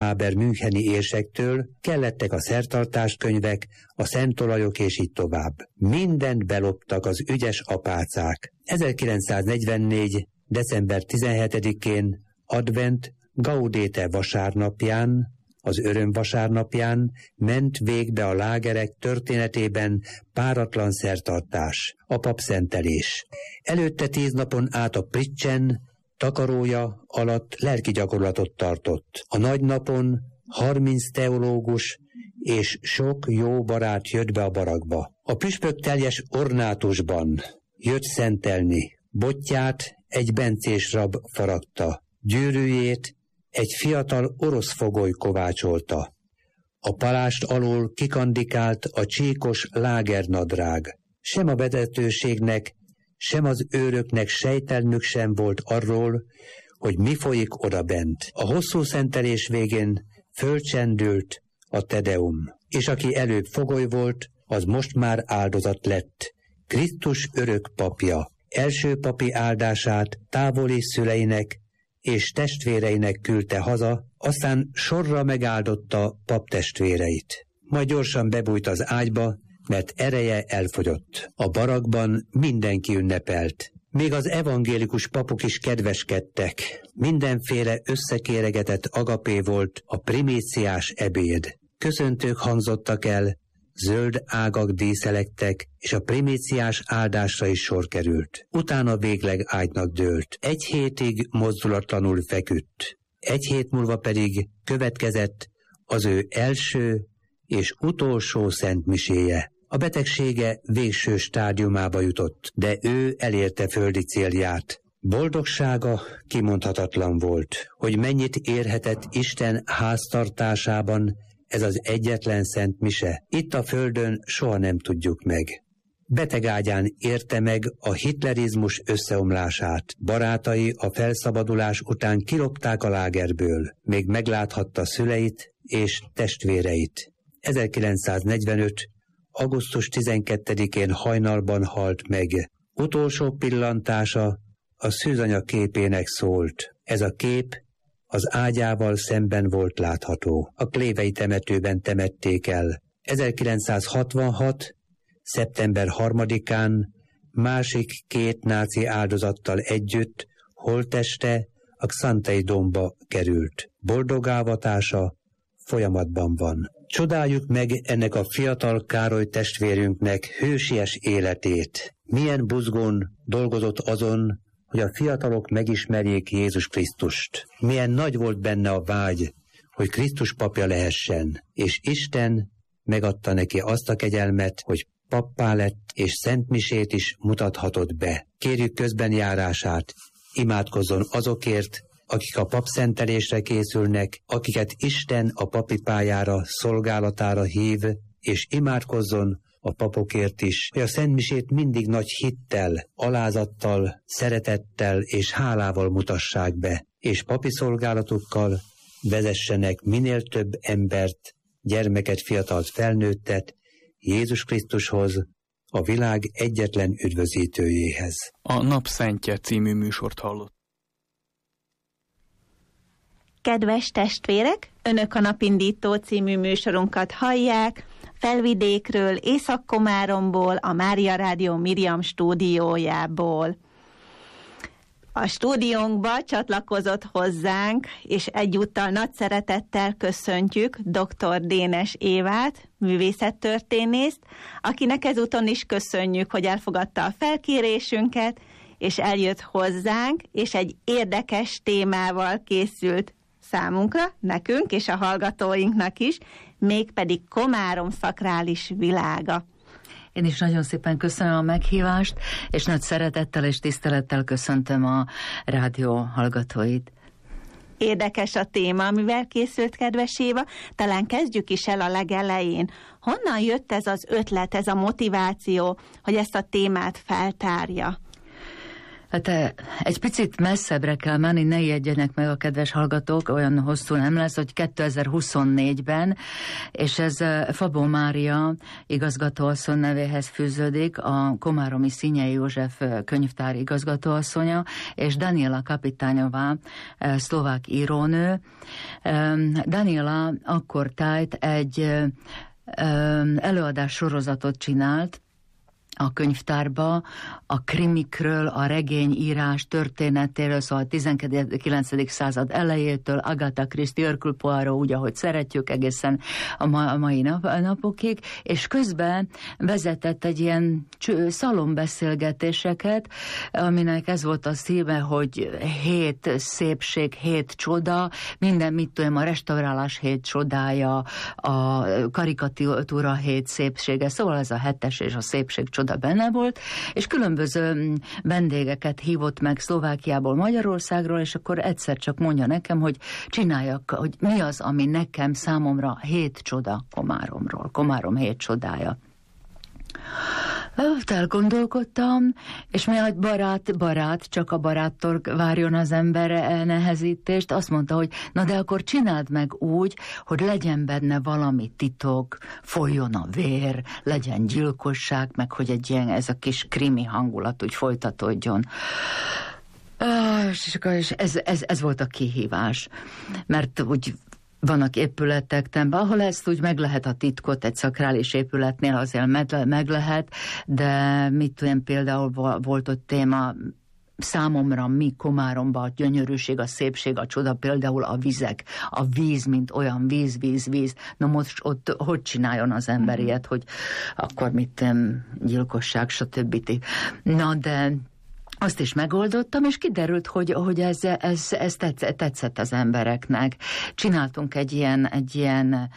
Haber müncheni érsektől kellettek a szertartáskönyvek, a szentolajok és így tovább. Mindent beloptak az ügyes apácák. 1944. december 17-én advent Gaudete vasárnapján, az öröm vasárnapján ment végbe a lágerek történetében páratlan szertartás, a papszentelés. Előtte 10 napon át a Pritchen takarója alatt lelki gyakorlatot tartott. A nagy napon 30 teológus és sok jó barát jött be a barakba. A püspök teljes ornátusban jött szentelni. Botját egy bencés rab faragta, gyűrűjét egy fiatal orosz fogoly kovácsolta. A palást alól kikandikált a csíkos lágernadrág. Sem a vezetőségnek, sem az őröknek sejtelmük sem volt arról, hogy mi folyik odabent. A hosszú szentelés végén fölcsendült a Tedeum, és aki előbb fogoly volt, az most már áldozat lett. Krisztus örök papja első papi áldását távoli szüleinek és testvéreinek küldte haza, aztán sorra megáldotta paptestvéreit. Majd gyorsan bebújt az ágyba, mert ereje elfogyott. A barakban mindenki ünnepelt. Még az evangélikus papok is kedveskedtek. Mindenféle összekéregetett agapé volt a primíciás ebéd. Köszöntők hangzottak el, zöld ágak díszelektek, és a primíciás áldásra is sor került. Utána végleg ágynak dőlt. 1 hétig mozdulatlanul feküdt. 1 hét múlva pedig következett az ő első és utolsó szentmiséje. A betegsége végső stádiumába jutott, de ő elérte földi célját. Boldogsága kimondhatatlan volt, hogy mennyit érhetett Isten háztartásában ez az egyetlen szent mise. Itt a földön soha nem tudjuk meg. Betegágyán érte meg a hitlerizmus összeomlását. Barátai a felszabadulás után kilopták a lágerből. Még megláthatta szüleit és testvéreit. 1945. augusztus 12-én hajnalban halt meg. Utolsó pillantása a szűzanya képének szólt. Ez a kép az ágyával szemben volt látható. A Klévei temetőben temették el. 1966. szeptember 3-án másik 2 náci áldozattal együtt holtteste a Xantei domba került. Boldogávatása folyamatban van. Csodáljuk meg ennek a fiatal Károly testvérünknek hősies életét. Milyen buzgón dolgozott azon, hogy a fiatalok megismerjék Jézus Krisztust. Milyen nagy volt benne a vágy, hogy Krisztus papja lehessen, és Isten megadta neki azt a kegyelmet, hogy pappá lett, és szentmisét is mutathatott be. Kérjük közbenjárását, imádkozzon azokért, akik a papszentelésre készülnek, akiket Isten a papi pályára, szolgálatára hív, és imádkozzon a papokért is, hogy a szentmisét mindig nagy hittel, alázattal, szeretettel és hálával mutassák be, és papi szolgálatukkal vezessenek minél több embert, gyermeket, fiatalt, felnőttet Jézus Krisztushoz, a világ egyetlen üdvözítőjéhez. A Napszentje című műsort hallott. Kedves testvérek, Önök a Napindító című műsorunkat hallják, Felvidékről, Észak-Komáromból, a Mária Rádió Miriam stúdiójából. A stúdiónkba csatlakozott hozzánk, és egyúttal nagy szeretettel köszöntjük dr. Dénes Évát, művészettörténészt, akinek ezúton is köszönjük, hogy elfogadta a felkérésünket, és eljött hozzánk, és egy érdekes témával készült számunkra, nekünk és a hallgatóinknak is, mégpedig Komárom szakrális világa. Én is nagyon szépen köszönöm a meghívást, és nagy szeretettel és tisztelettel köszöntöm a rádió hallgatóit. Érdekes a téma, amivel készült, kedves Éva. Talán kezdjük is el a legelején. Honnan jött ez az ötlet, ez a motiváció, hogy ezt a témát feltárja? Hát egy picit messzebbre kell menni, ne ijedjenek meg a kedves hallgatók, olyan hosszú nem lesz, hogy 2024-ben, és ez Szabó Mária igazgatóasszony nevéhez fűződik, a komáromi Szinyei József könyvtár igazgatóasszonya, és Daniela Kapitányová, szlovák írónő. Daniela akkor tájt egy előadás sorozatot csinált a könyvtárba, a krimikről, a regényírás történetéről, szóval a 19. század elejétől, Agatha Christie, Hercule Poirot, úgy, ahogy szeretjük, egészen a mai napokig, és közben vezetett egy ilyen szalonbeszélgetéseket, aminek ez volt a szíve, hogy 7 szépség, 7 csoda, minden, mit tudom, a restaurálás 7 csodája, a karikatúra 7 szépsége, szóval ez a 7-es és a szépség csoda benne volt, és különböző vendégeket hívott meg Szlovákiából, Magyarországról, és akkor egyszer csak mondja nekem, hogy csináljak, hogy mi az, ami nekem számomra 7 csoda Komáromról, Komárom 7 csodája. Elgondolkodtam, és mi, hogy barát, csak a baráttól várjon az ember nehezítést, azt mondta, hogy na de akkor csináld meg úgy, hogy legyen benne valami titok, folyjon a vér, legyen gyilkosság, meg hogy egy ilyen, ez a kis krimi hangulat úgy folytatódjon. És ez volt a kihívás, mert úgy vannak épületek, ahol ezt úgy meg lehet a titkot, egy szakrális épületnél azért meg lehet, de mit tudom, például volt ott téma, számomra mi Komáromban a gyönyörűség, a szépség, a csoda, például a vizek, a víz, mint olyan víz. Na most ott hogy csináljon az ember ilyet, hogy akkor mit gyilkosság, stb. Na de azt is megoldottam, és kiderült, hogy ez tetszett az embereknek. Csináltunk egy ilyen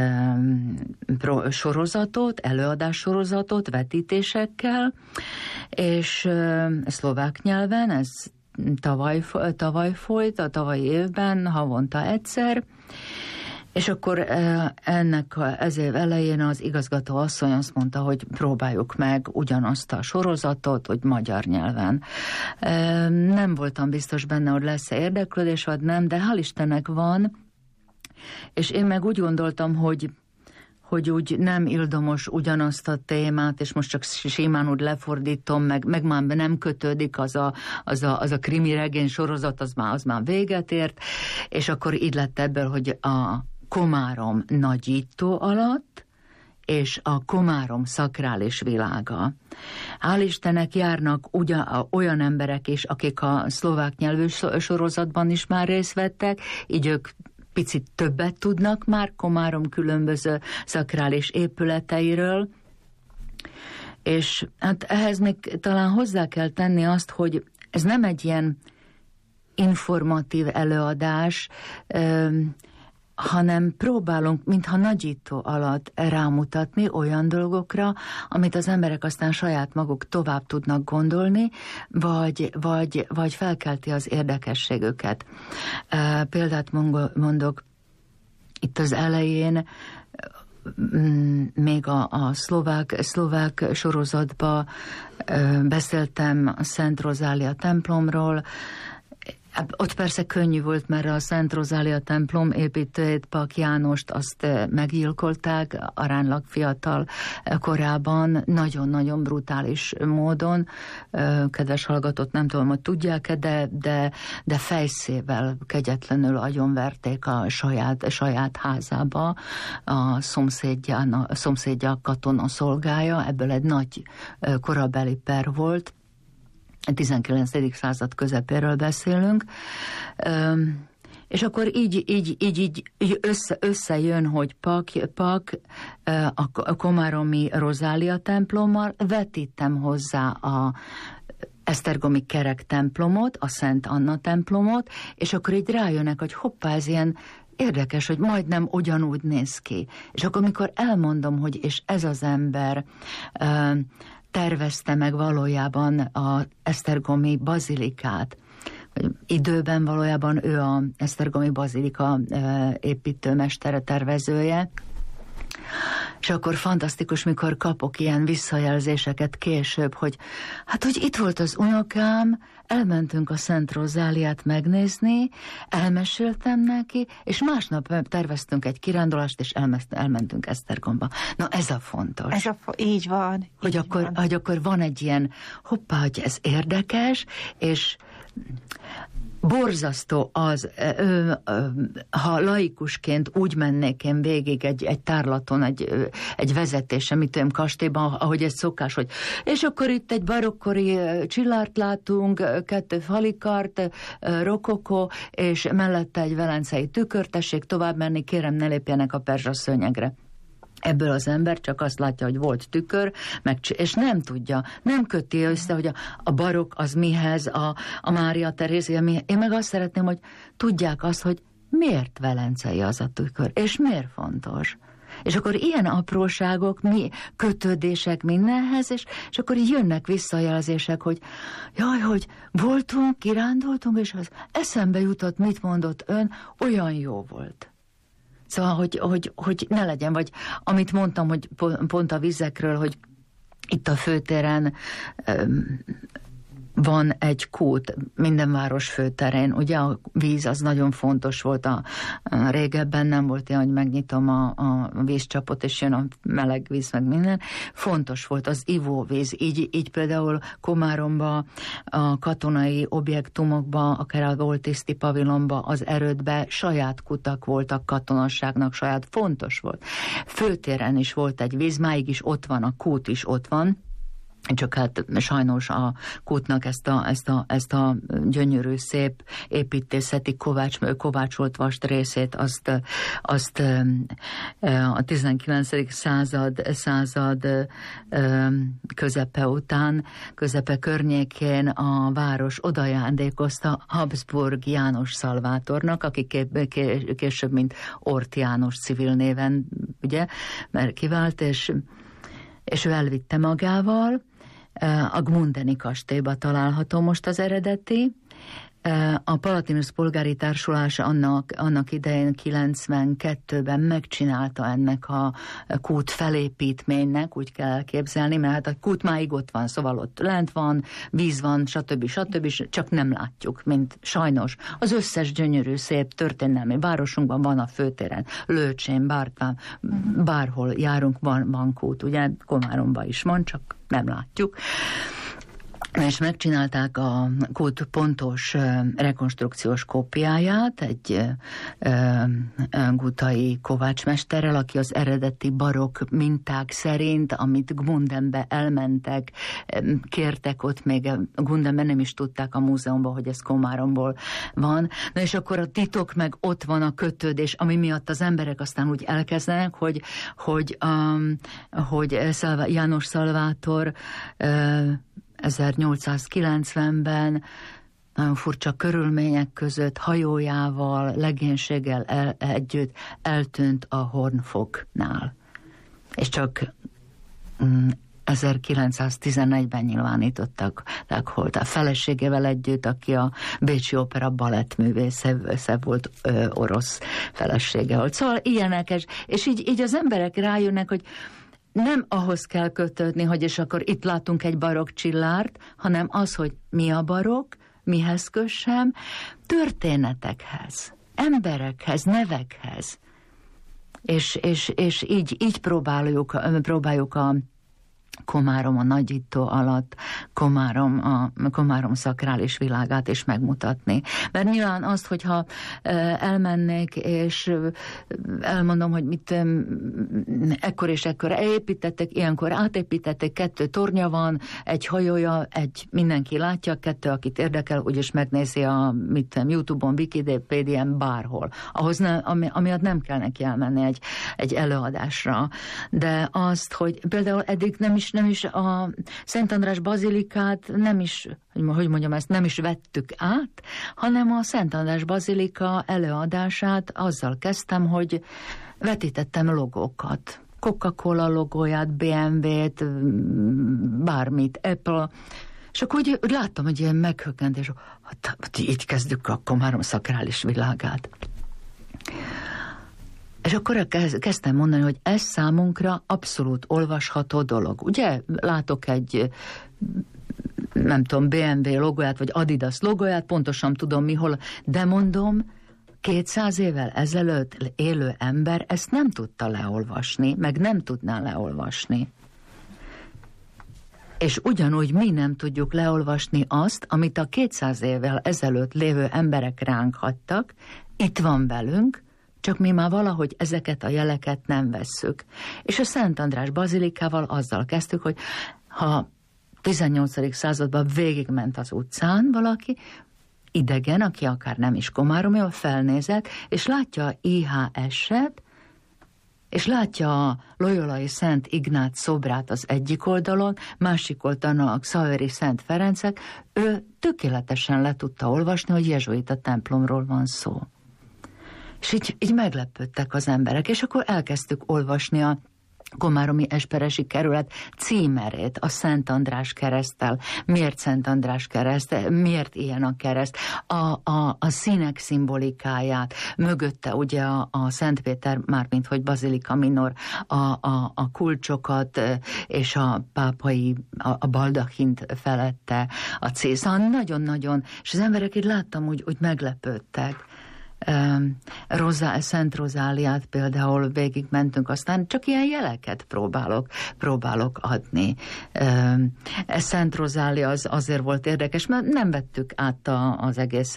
sorozatot, előadás sorozatot vetítésekkel, és szlovák nyelven, ez tavaly folyt, a tavalyi évben, havonta egyszer, és akkor ez év elején az igazgató asszony azt mondta, hogy próbáljuk meg ugyanazt a sorozatot, hogy magyar nyelven. Nem voltam biztos benne, hogy lesz-e érdeklődés, vagy nem, de hál' Istennek van, és én meg úgy gondoltam, hogy úgy nem ildomos ugyanazt a témát, és most csak simán úgy lefordítom, meg már nem kötődik az a krimi regény sorozat, az már véget ért, és akkor így lett ebből, hogy a Komárom nagyító alatt, és a Komárom szakrális világa. Hál' Istennek járnak olyan emberek is, akik a szlovák nyelvű sorozatban is már részt vettek, így ők picit többet tudnak már Komárom különböző szakrális épületeiről, és hát ehhez még talán hozzá kell tenni azt, hogy ez nem egy ilyen informatív előadás, hanem próbálunk, mintha nagyító alatt rámutatni olyan dolgokra, amit az emberek aztán saját maguk tovább tudnak gondolni, vagy felkelti az érdekességüket. Példát mondok, itt az elején még a szlovák sorozatban beszéltem a Szent Rozália templomról. Ott persze könnyű volt, mert a Szent Rozália templom építőjét, Pak Jánost, azt meggyilkolták aránylag fiatal korában, nagyon-nagyon brutális módon. Kedves hallgatót, nem tudom, hogy tudják-e, de fejszével kegyetlenül agyonverték a saját házába, a szomszédja katona szolgája, ebből egy nagy korabeli per volt. 19. század közepéről beszélünk, és akkor így összejön, hogy Pak a komáromi Rozália templommal, vetítem hozzá a esztergomi kerek templomot, a Szent Anna templomot, és akkor így rájönnek, hogy hoppá, ez ilyen érdekes, hogy majdnem ugyanúgy néz ki. És akkor, amikor elmondom, hogy és ez az ember tervezte meg valójában az esztergomi bazilikát. Időben valójában ő az esztergomi bazilika építőmestere, tervezője. És akkor fantasztikus, mikor kapok ilyen visszajelzéseket később, hogy itt volt az unokám, elmentünk a Szent Rozáliát megnézni, elmeséltem neki, és másnap terveztünk egy kirándulást, és elmentünk Esztergomba. Na ez a fontos. Így van. Hogy akkor van egy ilyen, hoppá, hogy ez érdekes, és borzasztó az, ha laikusként úgy mennék én végig egy tárlaton, egy vezetésen, mit tudom, kastélyban, ahogy ez szokás, hogy és akkor itt egy barokkori csillárt látunk, 2 falikart, rokokó, és mellette egy velencei tükör, tessék tovább menni, kérem, ne lépjenek a perzsa-szőnyegre. Ebből az ember csak azt látja, hogy volt tükör, és nem tudja, nem köti össze, hogy a barokk az mihez, a Mária Terézia mihez. Én meg azt szeretném, hogy tudják azt, hogy miért velencei az a tükör, és miért fontos. És akkor ilyen apróságok, kötődések mindenhez, és akkor így jönnek visszajelzések, hogy jaj, hogy voltunk, kirándultunk, és az eszembe jutott, mit mondott ön, olyan jó volt. Szóval, hogy ne legyen, vagy amit mondtam, hogy pont a vizekről, hogy itt a főtéren van egy kút, minden város főterén. Ugye a víz az nagyon fontos volt, régebben nem volt ilyen, hogy megnyitom a vízcsapot, és jön a meleg víz, meg minden. Fontos volt az ivóvíz. Így például Komáromba, a katonai objektumokba, akár a volt tiszti pavilonba, az erődbe saját kutak voltak katonasságnak, saját fontos volt. Főtéren is volt egy víz, máig is ott van, a kút is ott van, csak hát sajnos a kútnak ezt a gyönyörű, szép építészeti kovácsolt vast részét, azt a 19. század közepe környékén a város odajándékozta Habsburg János Szalvátornak, aki később, mint Ort János civil néven, ugye, mert kivált, és ő elvitte magával. A Gmundeni kastélyba található most az eredeti. A Palatinus polgári társulás annak idején 92-ben megcsinálta ennek a kút felépítménynek, úgy kell elképzelni, mert hát a kút máig ott van, szóval ott lent van, víz van, stb. Csak nem látjuk, mint sajnos. Az összes gyönyörű, szép történelmi városunkban van a főtéren, Lőcsén, Bártván, bárhol járunk, van kút, ugye Komáromban is van, csak nem látjuk. És megcsinálták a kút pontos rekonstrukciós kópiáját egy gutai kovácsmesterrel, aki az eredeti barokk minták szerint, amit Gmundenbe elmentek, kértek ott, még Gmundenben nem is tudták a múzeumban, hogy ez Komáromból van. Na és akkor a titok meg ott van a kötődés, ami miatt az emberek aztán úgy elkezdenek, hogy János Szalvátor 1890-ben nagyon furcsa körülmények között hajójával, legénységgel együtt eltűnt a Hornfoknál. És csak 1911-ben nyilvánítottak holt a feleségével együtt, aki a Bécsi Opera balettművésze volt, orosz felesége volt. Szóval ilyenek, és így az emberek rájönnek, hogy nem ahhoz kell kötődni, hogy és akkor itt látunk egy barokk csillárt, hanem az, hogy mi a barokk, mihez kössem, történetekhez, emberekhez, nevekhez. És így próbáljuk a Komárom a nagyító alatt, Komárom szakrális világát is megmutatni. Mert nyilván azt, hogyha elmennék, és elmondom, hogy mit ekkor és ekkor építettek, ilyenkor átépítettek, 2 tornya van, egy hajója, mindenki látja, 2, akit érdekel, úgyis megnézi a YouTube-on, Wikipédián, bárhol. Ahhoz amiatt nem kell neki elmenni egy előadásra. De azt, hogy például eddig nem is a Szent András bazilikát nem is vettük át, hanem a Szent András bazilika előadását azzal kezdtem, hogy vetítettem logókat. Coca-Cola logóját, BMW-t, bármit, Apple, és akkor úgy láttam, hogy ilyen meghökkentés, így kezdjük a Komárom szakrális világát. És akkor kezdtem mondani, hogy ez számunkra abszolút olvasható dolog. Ugye látok egy, nem tudom, BMW logóját, vagy Adidas logóját, pontosan tudom mihol, de mondom, 200 évvel ezelőtt élő ember ezt nem tudta leolvasni, meg nem tudná leolvasni. És ugyanúgy mi nem tudjuk leolvasni azt, amit a 200 évvel ezelőtt lévő emberek ránk hagytak, itt van velünk, csak mi már valahogy ezeket a jeleket nem vesszük. És a Szent András bazilikával azzal kezdtük, hogy ha 18. században végigment az utcán valaki, idegen, aki akár nem is komáromi, felnézett, és látja a IHS-et, és látja a loyolai Szent Ignác szobrát az egyik oldalon, másik oldalon a Xaveri Szent Ferencek, ő tökéletesen le tudta olvasni, hogy jezsuita templomról van szó. És így meglepődtek az emberek, és akkor elkezdtük olvasni a komáromi esperesi kerület címerét, a Szent András kereszttel. Miért Szent András kereszt? Miért ilyen a kereszt? A színek szimbolikáját, mögötte ugye a Szent Péter, mármint hogy Bazilika Minor, a kulcsokat, és a pápai, a baldachint felette, a cészan, nagyon-nagyon, és az emberek így láttam, úgy meglepődtek. Szent Rozáliát például végigmentünk, aztán csak ilyen jeleket próbálok adni. Szent Rozália azért volt érdekes, mert nem vettük át az egész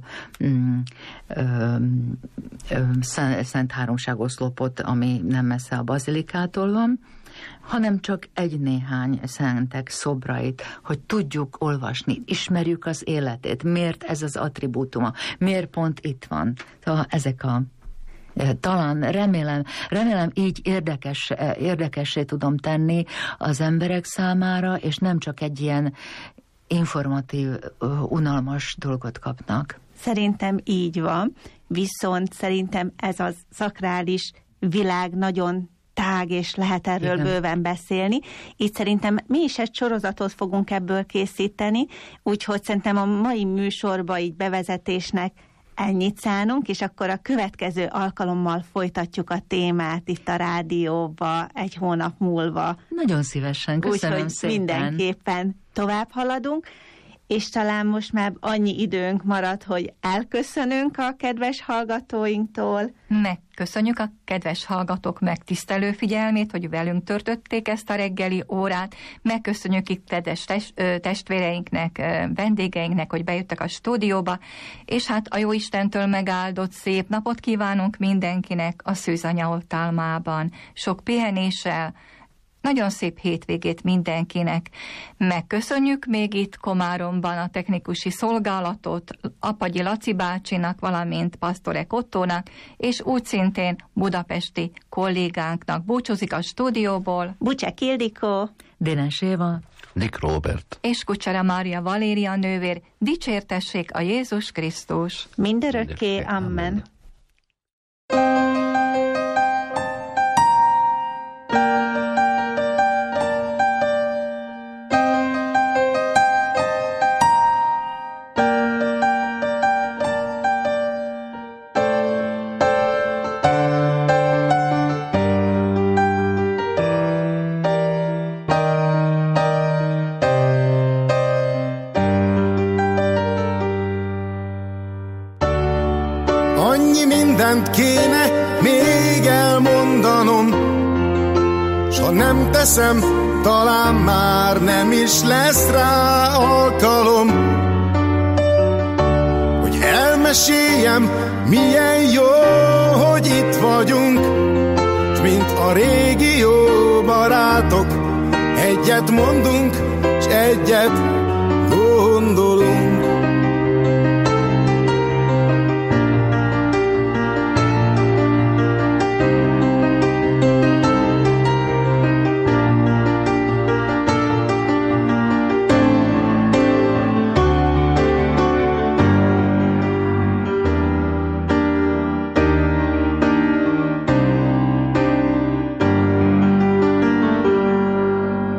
Szent Háromságoszlopot, ami nem messze a bazilikától van, hanem csak egy-néhány szentek szobrait, hogy tudjuk olvasni, ismerjük az életét, miért ez az attribútuma, miért pont itt van. Szóval ezek talán remélem így érdekessé tudom tenni az emberek számára, és nem csak egy ilyen informatív, unalmas dolgot kapnak. Szerintem így van, viszont szerintem ez a szakrális világ nagyon tág, és lehet erről bőven beszélni. Így szerintem mi is egy sorozatot fogunk ebből készíteni, úgyhogy szerintem a mai műsorba így bevezetésnek ennyit szánunk, és akkor a következő alkalommal folytatjuk a témát itt a rádióba egy hónap múlva. Nagyon szívesen, köszönöm úgyhogy szépen. Mindenképpen tovább haladunk, és talán most már annyi időnk marad, hogy elköszönünk a kedves hallgatóinktól. Megköszönjük a kedves hallgatók megtisztelő figyelmét, hogy velünk töltötték ezt a reggeli órát. Megköszönjük itt kedves testvéreinknek, vendégeinknek, hogy bejöttek a stúdióba, és hát a Jóistentől megáldott szép napot kívánunk mindenkinek a Szűzanya oltalmában. Sok pihenéssel, nagyon szép hétvégét mindenkinek. Megköszönjük még itt Komáromban a technikusi szolgálatot Apagyi Laci bácsinak, valamint Pasztorek Ottónak, és úgy szintén budapesti kollégánknak. Búcsúzik a stúdióból Bucsek Ildikó, Dénes Éva, Nick Robert és Kucsera Mária Valéria nővér. Dicsértessék a Jézus Krisztus! Mindörökké, amen. Kéne még elmondanom, s ha nem teszem, talán már nem is lesz rá alkalom, hogy elmeséljem, milyen jó, hogy itt vagyunk, s mint a régi jó barátok, egyet mondunk, s egyet gondolunk.